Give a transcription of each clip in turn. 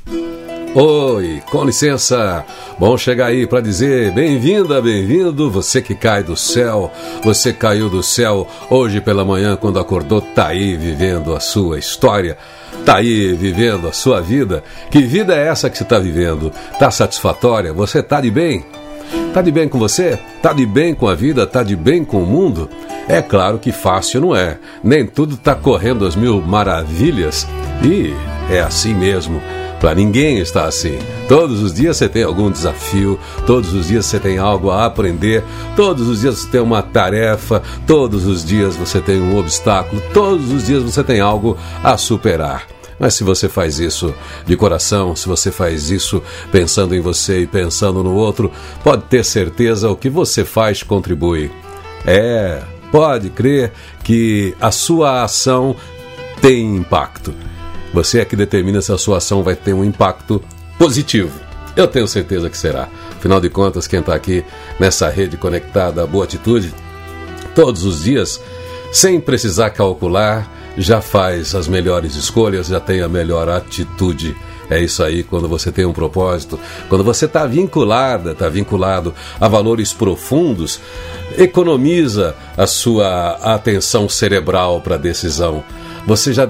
Oi, com licença, bom chegar aí para dizer bem-vinda, bem-vindo, você que cai do céu, você caiu do céu hoje pela manhã quando acordou, tá aí vivendo a sua história, tá aí vivendo a sua vida. Que vida é essa que você tá vivendo? Tá satisfatória? Você tá de bem? Tá de bem com você? Tá de bem com a vida? Tá de bem com o mundo? É claro que fácil não é, nem tudo tá correndo às mil maravilhas e é assim mesmo. Para ninguém está assim. Todos os dias você tem algum desafio, todos os dias você tem algo a aprender, todos os dias você tem uma tarefa, todos os dias você tem um obstáculo, todos os dias você tem algo a superar. Mas se você faz isso de coração, se você faz isso pensando em você e pensando no outro, pode ter certeza o que você faz contribui. Pode crer que a sua ação tem impacto. Você é que determina se a sua ação vai ter um impacto positivo. Eu tenho certeza que será. Afinal de contas, quem está aqui nessa rede conectada à Boa Atitude, todos os dias, sem precisar calcular, já faz as melhores escolhas, já tem a melhor atitude. É isso aí, quando você tem um propósito, quando você está vinculado a valores profundos, economiza a sua atenção cerebral para a decisão. Você já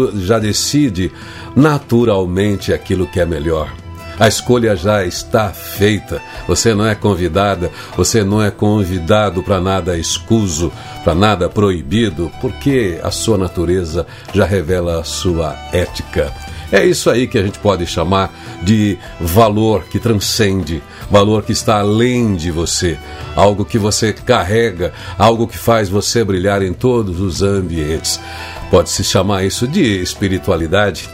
decide naturalmente aquilo que é melhor. A escolha já está feita. Você não é convidada, você não é convidado para nada escuso, para nada proibido, porque a sua natureza já revela a sua ética. É isso aí que a gente pode chamar de valor que transcende, valor que está além de você, algo que você carrega, algo que faz você brilhar em todos os ambientes. Pode-se chamar isso de espiritualidade.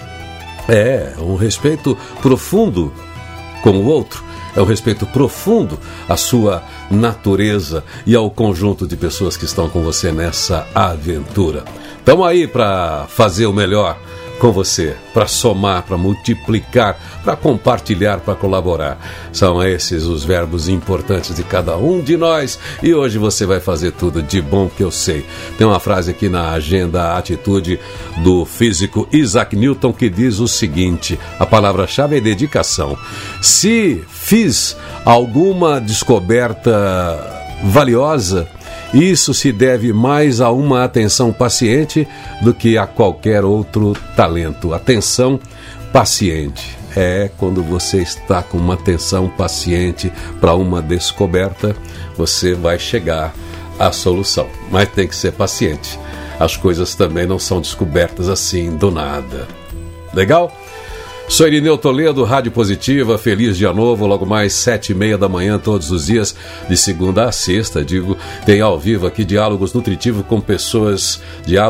É um respeito profundo com o outro, é um respeito profundo à sua natureza e ao conjunto de pessoas que estão com você nessa aventura. Estamos aí para fazer o melhor com você, para somar, para multiplicar, para compartilhar, para colaborar. São esses os verbos importantes de cada um de nós e hoje você vai fazer tudo de bom que eu sei. Tem uma frase aqui na agenda Atitude do físico Isaac Newton que diz o seguinte, a palavra-chave é dedicação. Se fiz alguma descoberta valiosa, isso se deve mais a uma atenção paciente do que a qualquer outro talento. Atenção paciente. É quando você está com uma atenção paciente para uma descoberta, você vai chegar à solução. Mas tem que ser paciente. As coisas também não são descobertas assim do nada. Legal? Sou Irineu Toledo, Rádio Positiva, feliz dia novo, logo mais 7h30 da manhã, todos os dias, de segunda a sexta, tem ao vivo aqui diálogos nutritivos com pessoas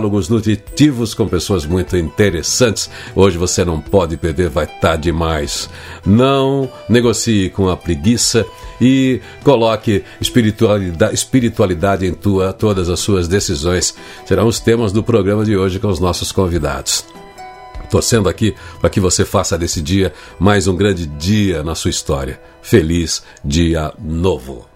muito interessantes. Hoje você não pode perder, vai estar demais. Não negocie com a preguiça e coloque espiritualidade em todas as suas decisões. Serão os temas do programa de hoje com os nossos convidados. Torcendo aqui para que você faça desse dia mais um grande dia na sua história. Feliz Dia Novo!